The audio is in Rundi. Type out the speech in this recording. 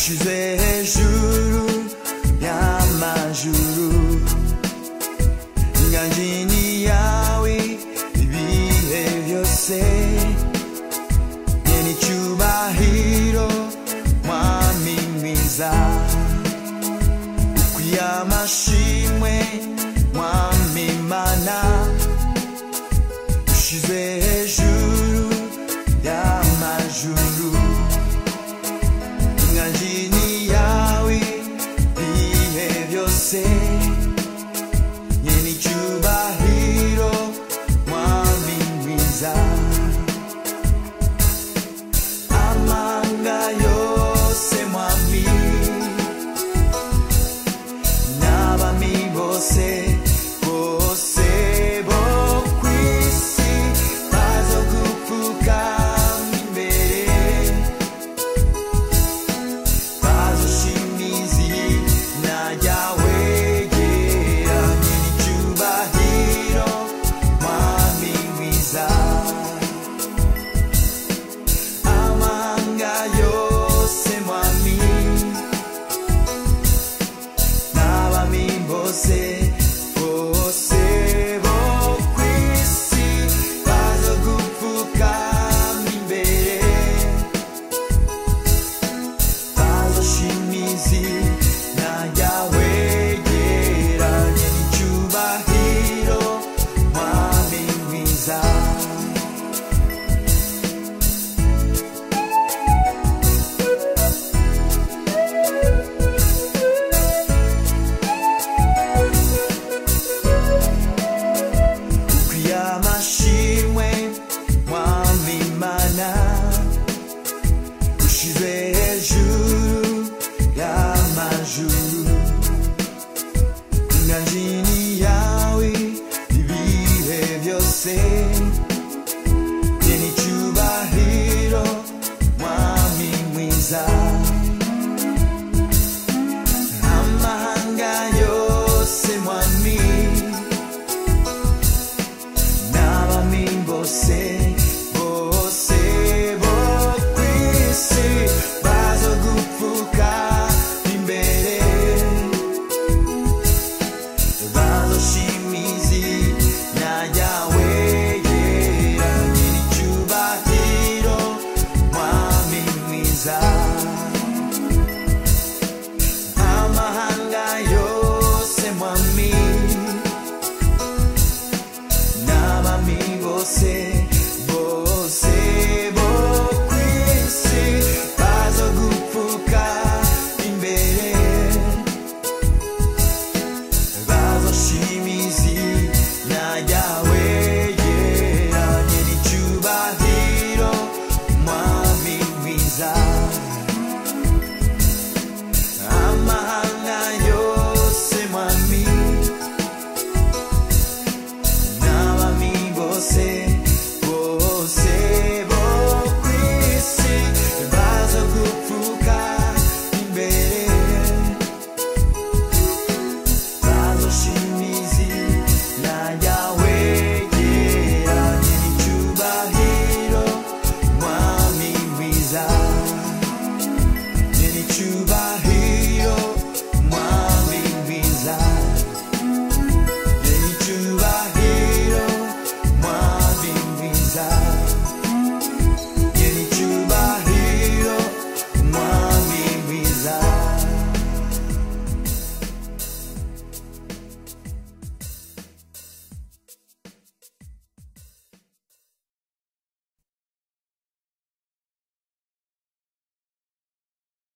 ushize hejuru y'amajuru, inganji yawe ibihe byose, nyene icyubahiro mwami mwiza, ukwiye amashimwe mwami mana, ushize hejuru y'amajuru, inganji yawe ibihe byose, nyene icyubahiro mwami mwiza, amanga yose mwami n'abami bose bose bo kw'isi bazogupfukama imbere, bazoshima izina ryawe ryera, nyene icyubahiro mwami mwiza, amahanga yose mwami n'abami bose bose bo kw'isi bazogupfukama imbere, bazoshima izina ryawe ryera, nyene icyubahiro mwami mwiza. Ukwiye amashimwe mwami mana, ushize hejuru y'amajuru, inganji yawe ibihe byose, nyene icyubahiro mwami mwiza, amahanga yose mwami n'abami bose bose bo kw'isi bazogupfukama imbere, bazoshima izina ryawe ryera, nyene icyubahiro mwami mwiza, amahanga yose mwami n'abami bose bose bo kw'isi bazogupfukama imbere, bazoshima izina ryawe ryera, nyene icyubahiro mwami mwiza, amahanga yose mwami n'abami bose bose bo kw'isi bazogupfukama imbere, bazoshima izina ryawe ryera, nyene 一曲把。